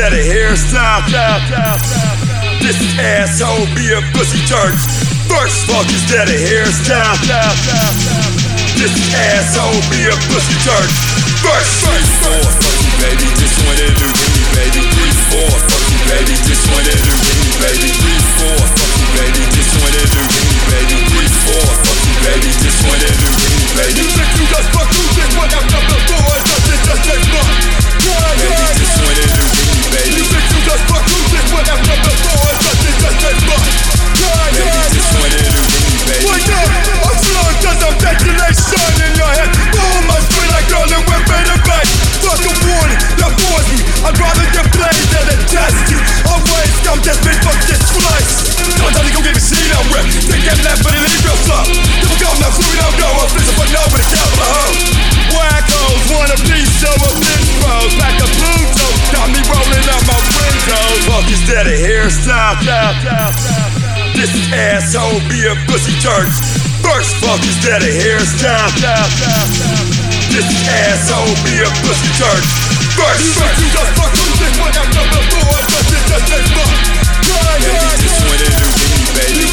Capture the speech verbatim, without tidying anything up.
that a hairstyle? This asshole be a pussy jerk. First fuck is that a hairstyle? This asshole be a pussy jerk. First, first, four, fuck you, baby. Just wanna do me, baby. Three, four, fuck you, baby. Just wanna do me, baby. Three, four, fuck you, baby. Just wanna do me, baby. Three, four, fuck you, baby. Just wanna do me, baby. You think you just fuck you, just wanna come the door, just just just just fuck. Baby, just wanna do me, baby. You think you just fuck you, just wanna come the door, just just just just fuck. Baby, just wanna do me, baby. Why not? I'm slowing cause I'm speculation in your head. Oh, my spin like girl and we're better back. Fucking warning, that bores me. I'd rather get played than a testy. Always come just bitch, fuck this slice. Don't tell me go get me seen on rip. Take that left for the leave real slow. Don't go now, so we don't go. I'm fishing for no with a capital hoe. Wackos, want a piece of a bitch bros. Back to Pluto, got me rolling out my windows. Fuck is that a hairstyle? This asshole be a pussy jerk. First fuck is that a hairstyle? This asshole be a pussy jerk. First, you first, you just fuck who just went out the door, just just just just fuck. Baby, just wanna do me, baby.